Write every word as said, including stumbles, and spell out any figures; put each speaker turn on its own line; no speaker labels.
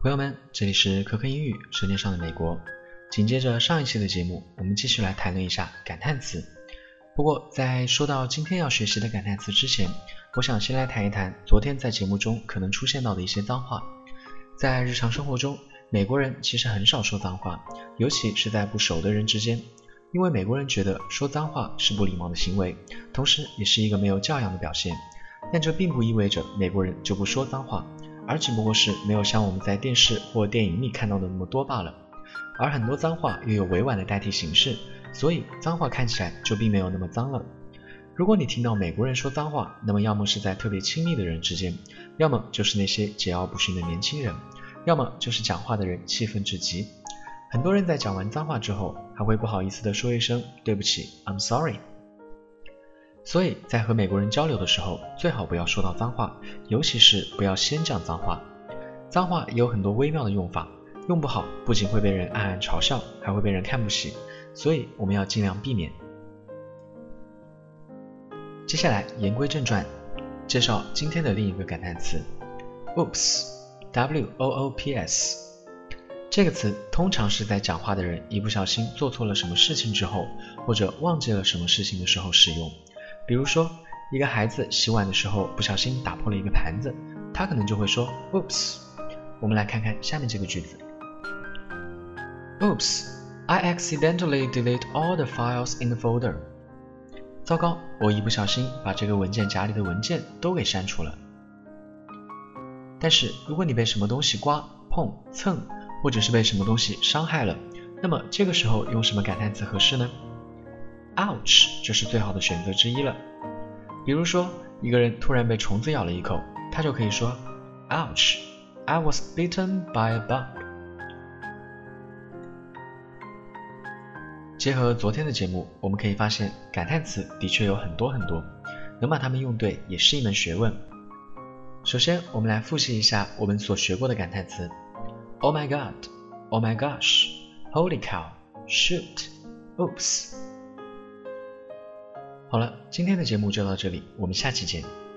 朋友们，这里是可可英语舌尖上的美国。紧接着上一期的节目，我们继续来谈论一下感叹词。不过在说到今天要学习的感叹词之前，我想先来谈一谈昨天在节目中可能出现到的一些脏话。在日常生活中，美国人其实很少说脏话，尤其是在不熟的人之间，因为美国人觉得说脏话是不礼貌的行为，同时也是一个没有教养的表现。但这并不意味着美国人就不说脏话，而只不过是没有像我们在电视或电影里看到的那么多罢了。而很多脏话又有委婉的代替形式，所以脏话看起来就并没有那么脏了。如果你听到美国人说脏话，那么要么是在特别亲密的人之间，要么就是那些桀骜不驯的年轻人，要么就是讲话的人气愤至极。很多人在讲完脏话之后，还会不好意思地说一声对不起 I'm sorry。 所以在和美国人交流的时候，最好不要说到脏话，尤其是不要先讲脏话。脏话也有很多微妙的用法，用不好不仅会被人暗暗嘲笑，还会被人看不起，所以我们要尽量避免。接下来言归正传，介绍今天的另一个感叹词 Oops W O O P S。 这个词通常是在讲话的人一不小心做错了什么事情之后，或者忘记了什么事情的时候使用。比如说一个孩子洗碗的时候不小心打破了一个盘子，他可能就会说 Oops。 我们来看看下面这个句子 Oops I accidentally delete all the files in the folder。 糟糕，我一不小心把这个文件夹里的文件都给删除了。但是如果你被什么东西刮、碰、蹭，或者是被什么东西伤害了，那么这个时候用什么感叹词合适呢？ Ouch 就是最好的选择之一了。比如说一个人突然被虫子咬了一口，他就可以说 Ouch I was bitten by a bug。 结合昨天的节目，我们可以发现感叹词的确有很多很多，能把它们用对也是一门学问。首先我们来复习一下我们所学过的感叹词 Oh my god Oh my gosh Holy cow Shoot Oops。好了，今天的节目就到这里，我们下期见。